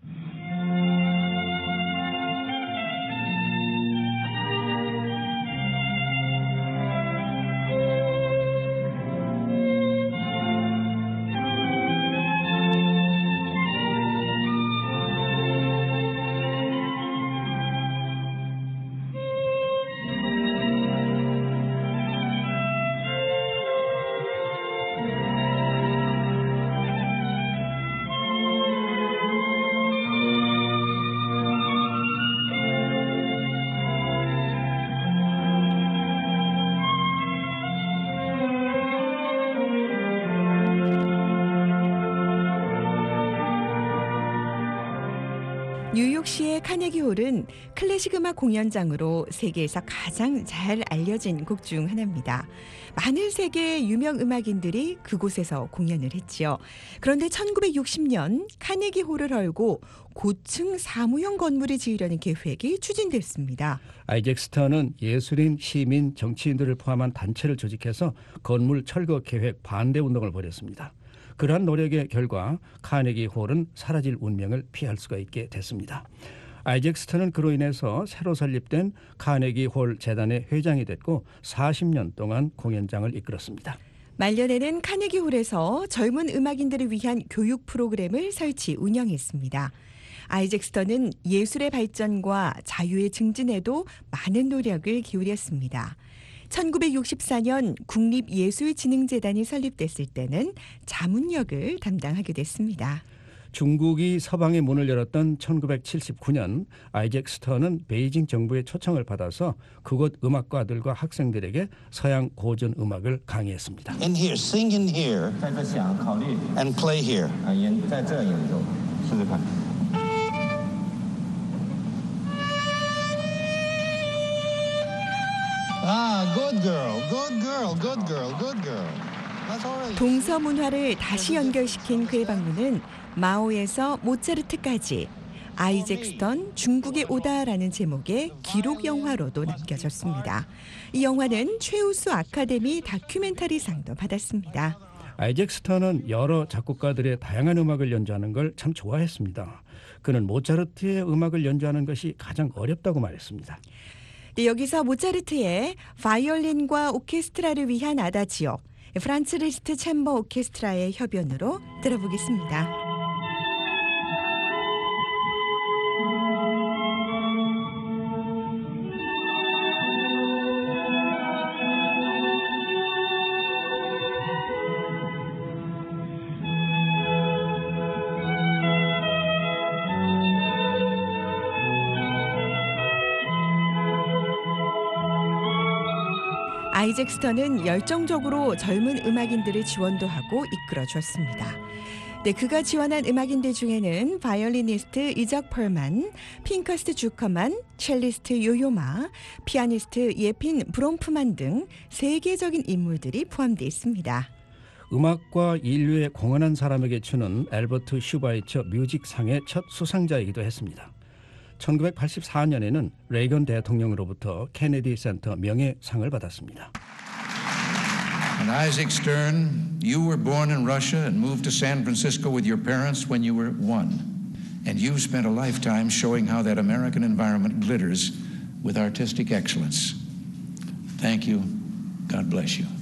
뉴욕시의 카네기 홀은 클래식 음악 공연장으로 세계에서 가장 잘 알려진 곡 중 하나입니다. 많은 세계의 유명 음악인들이 그곳에서 공연을 했지요. 그런데 1960년 카네기 홀을 헐고 고층 사무용 건물을 지으려는 계획이 추진됐습니다. 아이잭 스턴은 예술인, 시민, 정치인들을 포함한 단체를 조직해서 건물 철거 계획 반대 운동을 벌였습니다. 그러한 노력의 결과 카네기 홀은 사라질 운명을 피할 수가 있게 됐습니다. 아이잭 스턴은 그로 인해서 새로 설립된 카네기 홀 재단의 회장이 됐고 40년 동안 공연장을 이끌었습니다. 말년에는 카네기 홀에서 젊은 음악인들을 위한 교육 프로그램을 설치 운영했습니다. 아이잭 스턴은 예술의 발전과 자유의 증진에도 많은 노력을 기울였습니다. 1964년 국립예술진흥재단이 설립됐을 때는 자문역을 담당하게 됐습니다. 중국이 서방의 문을 열었던 1979년 아이잭 스턴은 베이징 정부의 초청을 받아서 그곳 음악가들과 학생들에게 서양 고전 음악을 강의했습니다. In here, sing in here, and play here. Ah, good girl, good girl, good girl, good girl. That's all right. 동서 문화를 다시 연결시킨 그의 방문은 마오에서 모차르트까지 아이잭 스턴 중국에 오다라는 제목의 기록 영화로도 남겨졌습니다. 이 영화는 최우수 아카데미 다큐멘터리상도 받았습니다. 아이잭 스턴은 여러 작곡가들의 다양한 음악을 연주하는 걸 참 좋아했습니다. 그는 모차르트의 음악을 연주하는 것이 가장 어렵다고 말했습니다. 네, 여기서 모차르트의 바이올린과 오케스트라를 위한 아다지오, 프란츠 리스트 챔버 오케스트라의 협연으로 들어보겠습니다. 아이잭 스턴은 열정적으로 젊은 음악인들을 지원도 하고 이끌어주었습니다. 네, 그가 지원한 음악인들 중에는 바이올리니스트 이적 펄만, 핑커스트 주커만, 첼리스트 요요마, 피아니스트 예핀 브롬프만 등 세계적인 인물들이 포함되어 있습니다. 음악과 인류에 공헌한 사람에게 주는 앨버트 슈바이처 뮤직상의 첫 수상자이기도 했습니다. 1984년에는 레이건 대통령으로부터 케네디 센터 명예상을 받았습니다. And Isaac Stern, you were born in Russia and moved to San Francisco with your parents when you were 1. And you've spent a lifetime showing how that American environment glitters with artistic excellence. Thank you. God bless you.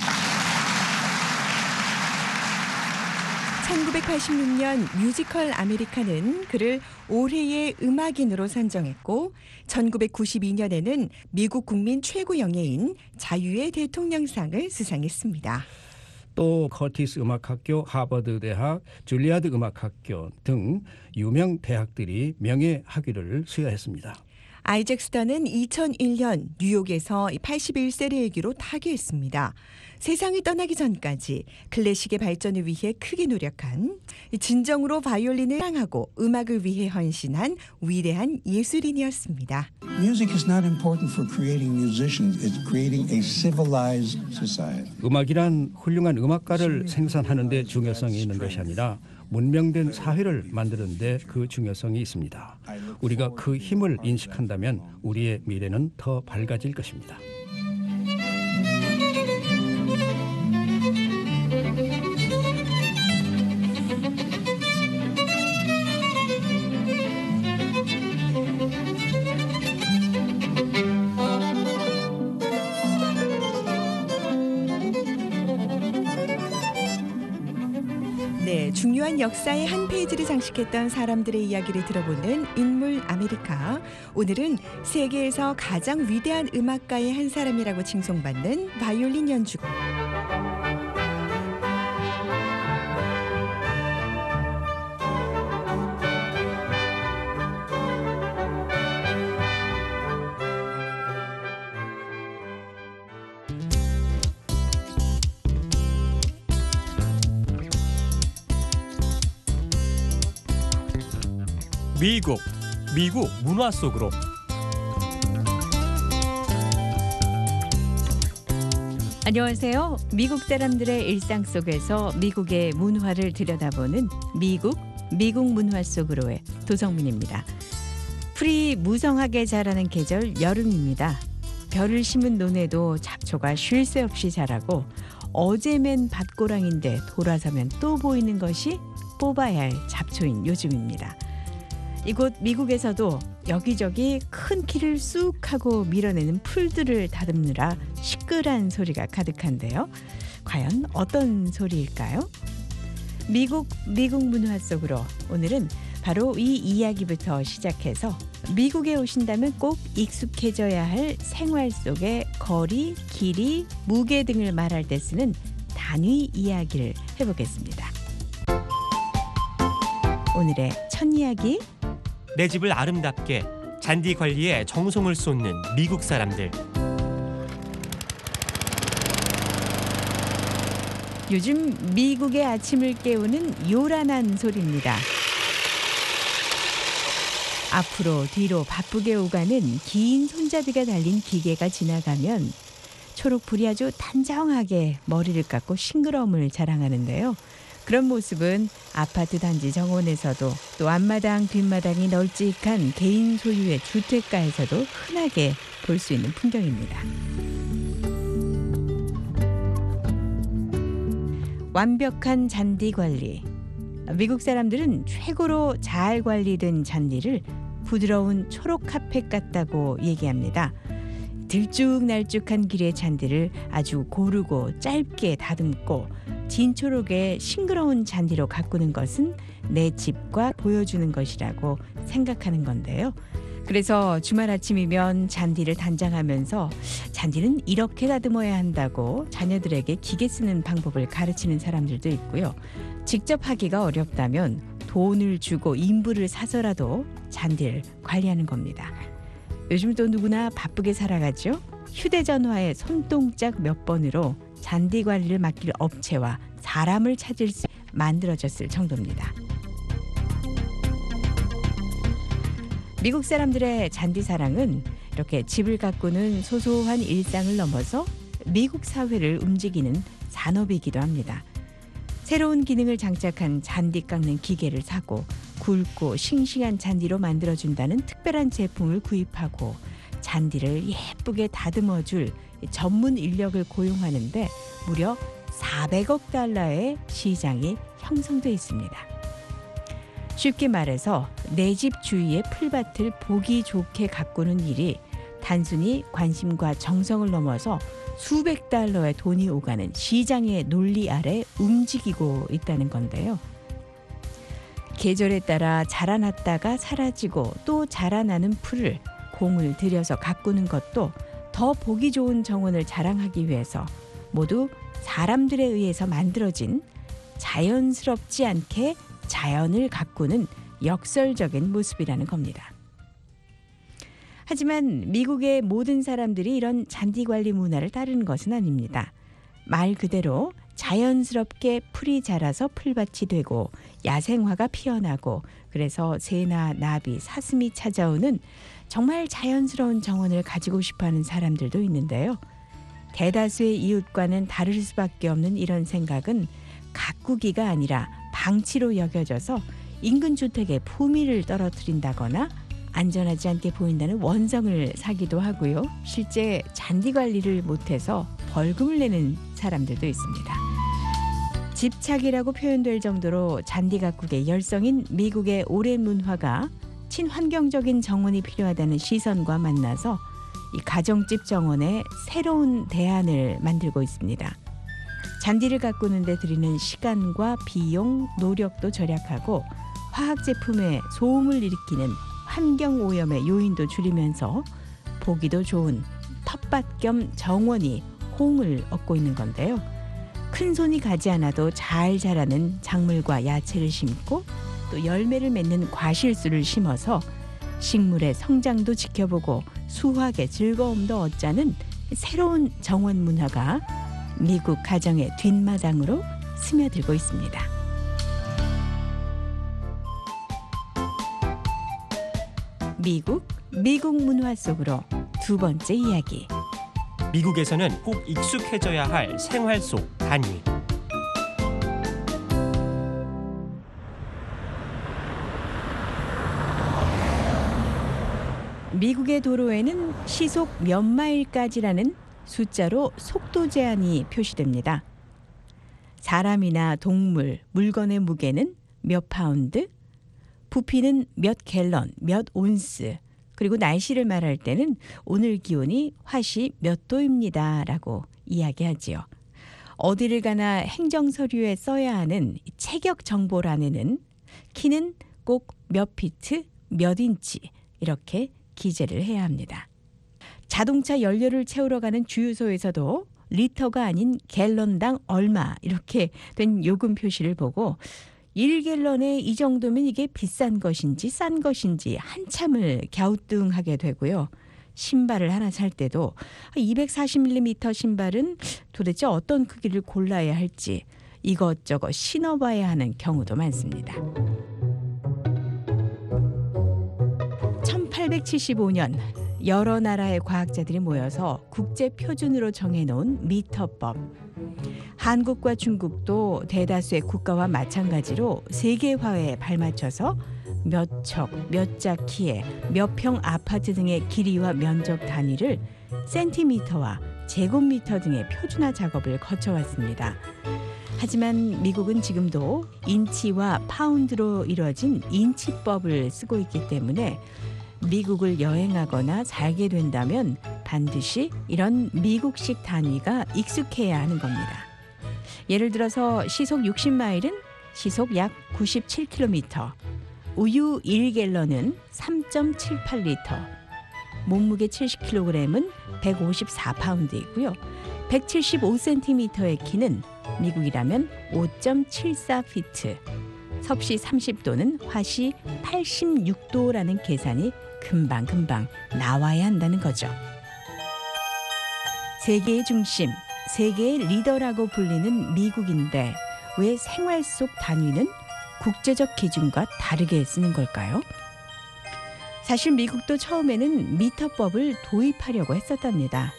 1986년 뮤지컬 아메리카는 그를 올해의 음악인으로 선정했고 1992년에는 미국 국민 최고 영예인 자유의 대통령상을 수상했습니다. 또 커티스 음악학교, 하버드 대학, 줄리아드 음악학교 등 유명 대학들이 명예 학위를 수여했습니다. 아이잭 스턴은 2001년 뉴욕에서 81세를 일기로 타계했습니다. 세상을 떠나기 전까지 클래식의 발전을 위해 크게 노력한, 진정으로 바이올린을 사랑하고 음악을 위해 헌신한 위대한 예술인이었습니다. Music is not important for creating musicians. It's creating a civilized society. 음악이란 훌륭한 음악가를 생산하는 데 중요성이 있는 것이 아니라 문명된 사회를 만드는 데 그 중요성이 있습니다. 우리가 그 힘을 인식한다면 우리의 미래는 더 밝아질 것입니다. 네, 중요한 역사의 한 페이지를 장식했던 사람들의 이야기를 들어보는 인물 아메리카. 오늘은 세계에서 가장 위대한 음악가의 한 사람이라고 칭송받는 바이올린 연주가 미국 문화 속으로. 안녕하세요. 미국 사람들의 일상 속에서 미국의 문화를 들여다보는 미국 문화 속으로의 도성민입니다. 풀이 무성하게 자라는 계절 여름입니다. 벼를 심은 논에도 잡초가 쉴 새 없이 자라고 어제 맨 밭고랑인데 돌아서면 또 보이는 것이 뽑아야 할 잡초인 요즘입니다. 이곳 미국에서도 여기저기 큰 키를 쑥 하고 밀어내는 풀들을 다듬느라 시끌한 소리가 가득한데요. 과연 어떤 소리일까요? 미국 문화 속으로 오늘은 바로 이 이야기부터 시작해서 미국에 오신다면 꼭 익숙해져야 할 생활 속의 거리, 길이, 무게 등을 말할 때 쓰는 단위 이야기를 해보겠습니다. 오늘의 첫 이야기, 내 집을 아름답게 잔디 관리에 정성을 쏟는 미국 사람들. 요즘 미국의 아침을 깨우는 요란한 소리입니다. 앞으로 뒤로 바쁘게 오가는 긴 손잡이가 달린 기계가 지나가면 초록불이 아주 단정하게 머리를 깎고 싱그러움을 자랑하는데요. 그런 모습은 아파트 단지 정원에서도 또 앞마당 뒷마당이 널찍한 개인 소유의 주택가에서도 흔하게 볼 수 있는 풍경입니다. 완벽한 잔디 관리. 미국 사람들은 최고로 잘 관리된 잔디를 부드러운 초록 카펫 같다고 얘기합니다. 들쭉날쭉한 길의 잔디를 아주 고르고 짧게 다듬고 진초록의 싱그러운 잔디로 가꾸는 것은 내 집과 보여주는 것이라고 생각하는 건데요. 그래서 주말 아침이면 잔디를 단장하면서 잔디는 이렇게 다듬어야 한다고 자녀들에게 기계 쓰는 방법을 가르치는 사람들도 있고요. 직접 하기가 어렵다면 돈을 주고 인부를 사서라도 잔디를 관리하는 겁니다. 요즘 또 누구나 바쁘게 살아가죠. 휴대전화의 손동작 몇 번으로 잔디 관리를 맡길 업체와 사람을 찾을 수 만들어졌을 정도입니다. 미국 사람들의 잔디 사랑은 이렇게 집을 가꾸는 소소한 일상을 넘어서 미국 사회를 움직이는 산업이기도 합니다. 새로운 기능을 장착한 잔디 깎는 기계를 사고 굵고 싱싱한 잔디로 만들어준다는 특별한 제품을 구입하고 잔디를 예쁘게 다듬어줄 전문 인력을 고용하는데 무려 400억 달러의 시장이 형성돼 있습니다. 쉽게 말해서 내 집 주위의 풀밭을 보기 좋게 가꾸는 일이 단순히 관심과 정성을 넘어서 수백 달러의 돈이 오가는 시장의 논리 아래 움직이고 있다는 건데요. 계절에 따라 자라났다가 사라지고 또 자라나는 풀을 공을 들여서 가꾸는 것도 더 보기 좋은 정원을 자랑하기 위해서 모두 사람들에 의해서 만들어진 자연스럽지 않게 자연을 가꾸는 역설적인 모습이라는 겁니다. 하지만 미국의 모든 사람들이 이런 잔디 관리 문화를 따르는 것은 아닙니다. 말 그대로 자연스럽게 풀이 자라서 풀밭이 되고 야생화가 피어나고 그래서 새나 나비, 사슴이 찾아오는 정말 자연스러운 정원을 가지고 싶어하는 사람들도 있는데요. 대다수의 이웃과는 다를 수밖에 없는 이런 생각은 가꾸기가 아니라 방치로 여겨져서 인근 주택의 품위를 떨어뜨린다거나 안전하지 않게 보인다는 원성을 사기도 하고요. 실제 잔디 관리를 못해서 벌금을 내는 사람들도 있습니다. 집착이라고 표현될 정도로 잔디 가꾸기에 열성인 미국의 오랜 문화가 친환경적인 정원이 필요하다는 시선과 만나서 이 가정집 정원에 새로운 대안을 만들고 있습니다. 잔디를 가꾸는 데 들이는 시간과 비용, 노력도 절약하고 화학 제품의 소음을 일으키는 환경 오염의 요인도 줄이면서 보기도 좋은 텃밭 겸 정원이 호응을 얻고 있는 건데요. 큰 손이 가지 않아도 잘 자라는 작물과 야채를 심고 또 열매를 맺는 과실수를 심어서 식물의 성장도 지켜보고 수확의 즐거움도 얻자는 새로운 정원 문화가 미국 가정의 뒷마당으로 스며들고 있습니다. 미국 문화 속으로 두 번째 이야기. 미국에서는 꼭 익숙해져야 할 생활 속 단위. 미국의 도로에는 시속 몇 마일까지라는 숫자로 속도 제한이 표시됩니다. 사람이나 동물, 물건의 무게는 몇 파운드, 부피는 몇 갤런, 몇 온스, 그리고 날씨를 말할 때는 오늘 기온이 화씨 몇 도입니다 라고 이야기하지요. 어디를 가나 행정서류에 써야 하는 체격 정보란에는 키는 꼭 몇 피트, 몇 인치 이렇게 기재를 해야 합니다. 자동차 연료를 채우러 가는 주유소에서도 리터가 아닌 갤런당 얼마 이렇게 된 요금 표시를 보고 1갤런에 이 정도면 이게 비싼 것인지 싼 것인지 한참을 갸우뚱하게 되고요. 신발을 하나 살 때도 240mm 신발은 도대체 어떤 크기를 골라야 할지 이것저것 신어봐야 하는 경우도 많습니다. 1875년 여러 나라의 과학자들이 모여서 국제 표준으로 정해놓은 미터법. 한국과 중국도 대다수의 국가와 마찬가지로 세계화에 발맞춰서 몇 척, 몇 자 키에 몇 평 아파트 등의 길이와 면적 단위를 센티미터와 제곱미터 등의 표준화 작업을 거쳐왔습니다. 하지만 미국은 지금도 인치와 파운드로 이뤄진 인치법을 쓰고 있기 때문에 미국을 여행하거나 살게 된다면 반드시 이런 미국식 단위가 익숙해야 하는 겁니다. 예를 들어서 시속 60마일은 시속 약 97km, 우유 1갤런은 3.78리터, 몸무게 70kg은 154파운드이고요. 175cm의 키는 미국이라면 5.74피트, 섭씨 30도는 화씨 86도라는 계산이 금방금방 나와야 한다는 거죠. 세계의 중심, 세계의 리더라고 불리는 미국인데 왜 생활 속 단위는 국제적 기준과 다르게 쓰는 걸까요? 사실 미국도 처음에는 미터법을 도입하려고 했었답니다.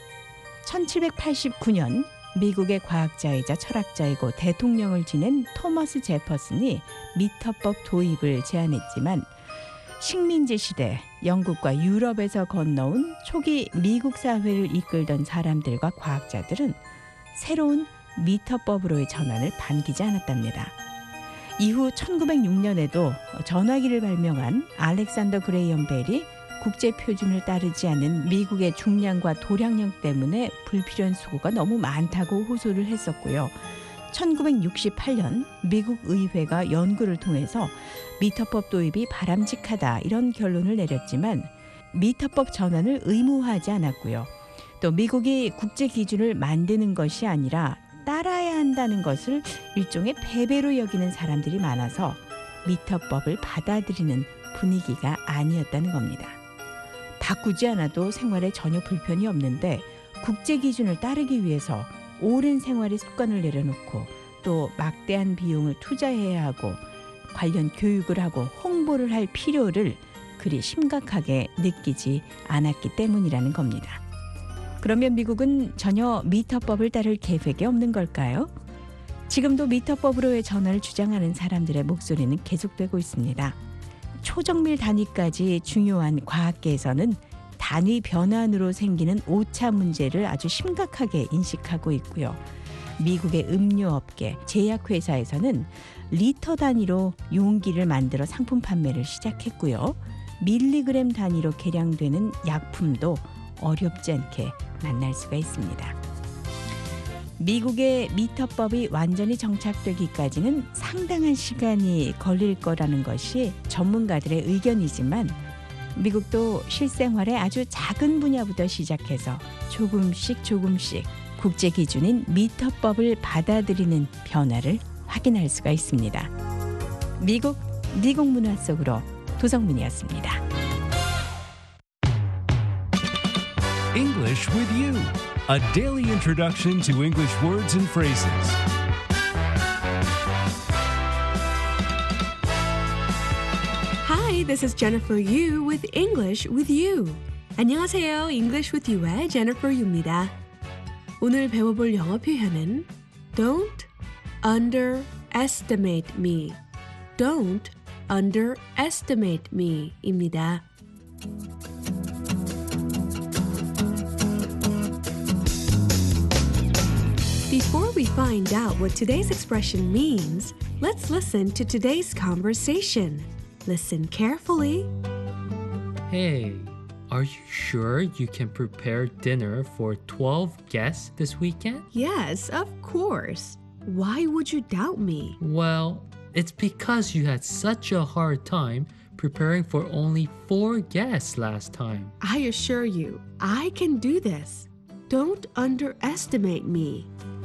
1789년 미국의 과학자이자 철학자이고 대통령을 지낸 토머스 제퍼슨이 미터법 도입을 제안했지만 식민지 시대 영국과 유럽에서 건너온 초기 미국 사회를 이끌던 사람들과 과학자들은 새로운 미터법으로의 전환을 반기지 않았답니다. 이후 1906년에도 전화기를 발명한 알렉산더 그레이엄 벨이 국제 표준을 따르지 않는 미국의 중량과 도량령 때문에 불필요한 수고가 너무 많다고 호소를 했었고요. 1968년 미국 의회가 연구를 통해서 미터법 도입이 바람직하다 이런 결론을 내렸지만 미터법 전환을 의무화하지 않았고요. 또 미국이 국제 기준을 만드는 것이 아니라 따라야 한다는 것을 일종의 패배로 여기는 사람들이 많아서 미터법을 받아들이는 분위기가 아니었다는 겁니다. 바꾸지 않아도 생활에 전혀 불편이 없는데 국제 기준을 따르기 위해서 오랜 생활의 습관을 내려놓고 또 막대한 비용을 투자해야 하고 관련 교육을 하고 홍보를 할 필요를 그리 심각하게 느끼지 않았기 때문이라는 겁니다. 그러면 미국은 전혀 미터법을 따를 계획이 없는 걸까요? 지금도 미터법으로의 전환을 주장하는 사람들의 목소리는 계속되고 있습니다. 초정밀 단위까지 중요한 과학계에서는 단위 변환으로 생기는 오차 문제를 아주 심각하게 인식하고 있고요. 미국의 음료업계, 제약회사에서는 리터 단위로 용기를 만들어 상품 판매를 시작했고요. 밀리그램 단위로 계량되는 약품도 어렵지 않게 만날 수가 있습니다. 미국의 미터법이 완전히 정착되기까지는 상당한 시간이 걸릴 거라는 것이 전문가들의 의견이지만 미국도 실생활의 아주 작은 분야부터 시작해서 조금씩 국제 기준인 미터법을 받아들이는 변화를 확인할 수가 있습니다. 미국 문화 속으로 도성민이었습니다. English with you, a daily introduction to English words and phrases. Hi, this is Jennifer Yu with English with You. 안녕하세요. English with You의 Jennifer Yu입니다. 오늘 배워볼 영어 표현은 Don't underestimate me. Don't underestimate me 입니다. Before we find out what today's expression means, let's listen to today's conversation. Listen carefully. Hey, are you sure you can prepare dinner for 12 guests this weekend? Yes, of course. Why would you doubt me? Well, it's because you had such a hard time preparing for only 4 guests last time. I assure you, I can do this. Don't underestimate me.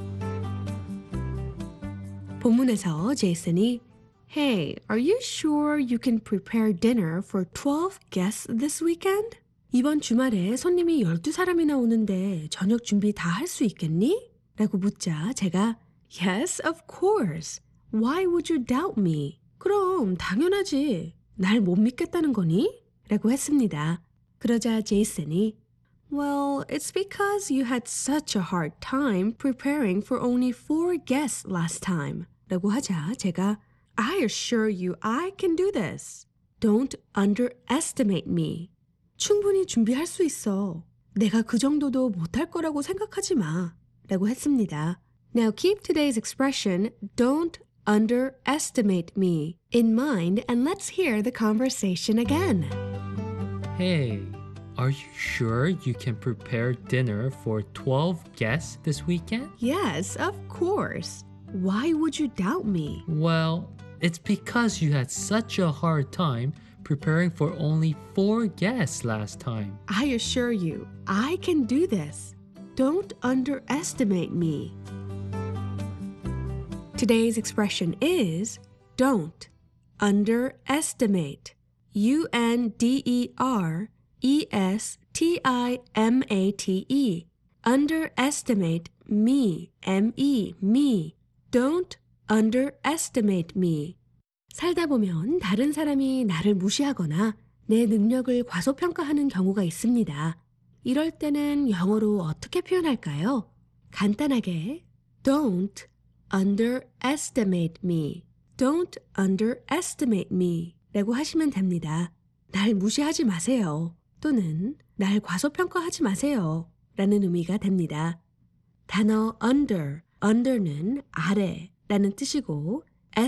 본문에서 제이슨이 Hey, are you sure you can prepare dinner for 12 guests this weekend? 이번 주말에 손님이 12사람이나 오는데 저녁 준비 다 할 수 있겠니? 라고 묻자 제가 Yes, of course. Why would you doubt me? 그럼 당연하지. 날 못 믿겠다는 거니? 라고 했습니다. 그러자 제이슨이 Well, it's because you had such a hard time preparing for only 4 guests last time. 라고 하자 제가 I assure you I can do this. Don't underestimate me. 충분히 준비할 수 있어. 내가 그 정도도 못할 거라고 생각하지 마. 라고 했습니다. Now keep today's expression don't underestimate me in mind and let's hear the conversation again. Hey, are you sure you can prepare dinner for 12 guests this weekend? Yes, of course. Why would you doubt me? Well, it's because you had such a hard time preparing for only 4 guests last time. I assure you, I can do this. Don't underestimate me. Today's expression is don't underestimate. underestimate. Underestimate me. me. Don't underestimate me. 살다 보면 다른 사람이 나를 무시하거나 내 능력을 과소평가하는 경우가 있습니다. 이럴 때는 영어로 어떻게 표현할까요? 간단하게 Don't underestimate me. Don't underestimate me 라고 하시면 됩니다. 날 무시하지 마세요. 또는 날 과소평가하지 마세요 라는 의미가 됩니다. 단어 under는 아래 라는 뜻이고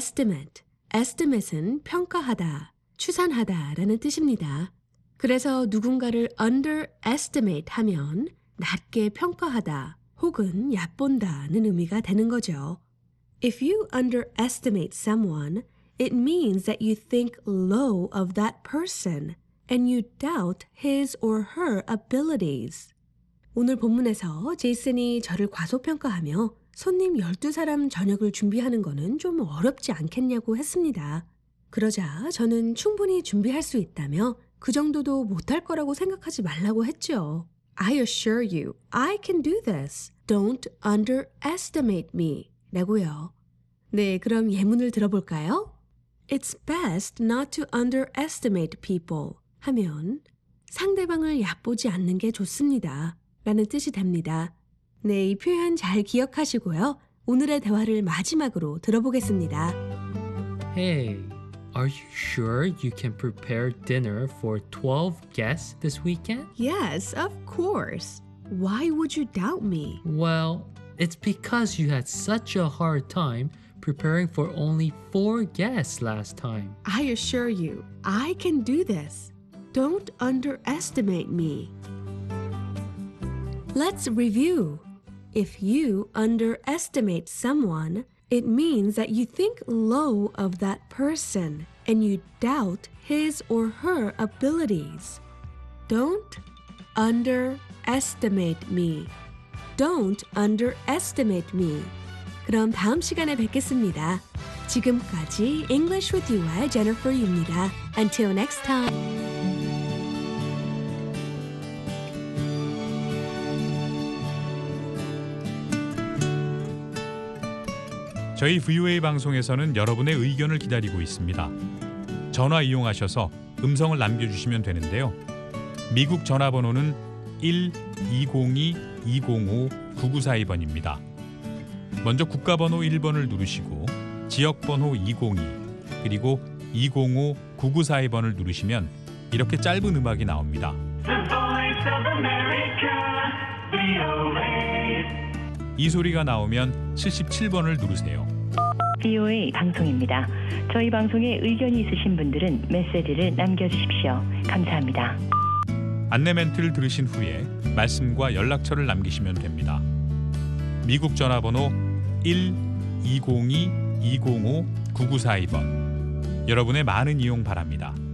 estimate은 평가하다, 추산하다 라는 뜻입니다. 그래서 누군가를 underestimate 하면 낮게 평가하다 혹은 얕본다는 의미가 되는 거죠. If you underestimate someone, it means that you think low of that person and you doubt his or her abilities. 오늘 본문에서 제이슨이 저를 과소평가하며 손님 12사람 저녁을 준비하는 거는 좀 어렵지 않겠냐고 했습니다. 그러자 저는 충분히 준비할 수 있다며 그 정도도 못할 거라고 생각하지 말라고 했죠. I assure you, I can do this. Don't underestimate me. 라고요. 네, 그럼 예문을 들어볼까요? It's best not to underestimate people 하면 상대방을 얕보지 않는 게 좋습니다. 라는 뜻이 됩니다. 네, 이 표현 잘 기억하시고요. 오늘의 대화를 마지막으로 들어보겠습니다. Hey, are you sure you can prepare dinner for 12 guests this weekend? Yes, of course. Why would you doubt me? Well, it's because you had such a hard time preparing for only 4 guests last time. I assure you, I can do this. Don't underestimate me. Let's review. If you underestimate someone, it means that you think low of that person and you doubt his or her abilities. Don't underestimate me. Don't underestimate me. 그럼 다음 시간에 뵙겠습니다. 지금까지 English with You의 Jennifer Yu입니다. Until next time. 저희 VOA 방송에서는 여러분의 의견을 기다리고 있습니다. 전화 이용하셔서 음성을 남겨주시면 되는데요. 미국 전화번호는 1-202-205-9942번입니다. 먼저 국가번호 1번을 누르시고 지역번호 202 그리고 205-9942번을 누르시면 이렇게 짧은 음악이 나옵니다. 이 소리가 나오면 77번을 누르세요. VOA 방송입니다. 저희 방송에 의견이 있으신 분들은 메시지를 남겨주십시오. 감사합니다. 안내 멘트를 들으신 후에 말씀과 연락처를 남기시면 됩니다. 미국 전화번호 1-202-205-9942번. 여러분의 많은 이용 바랍니다.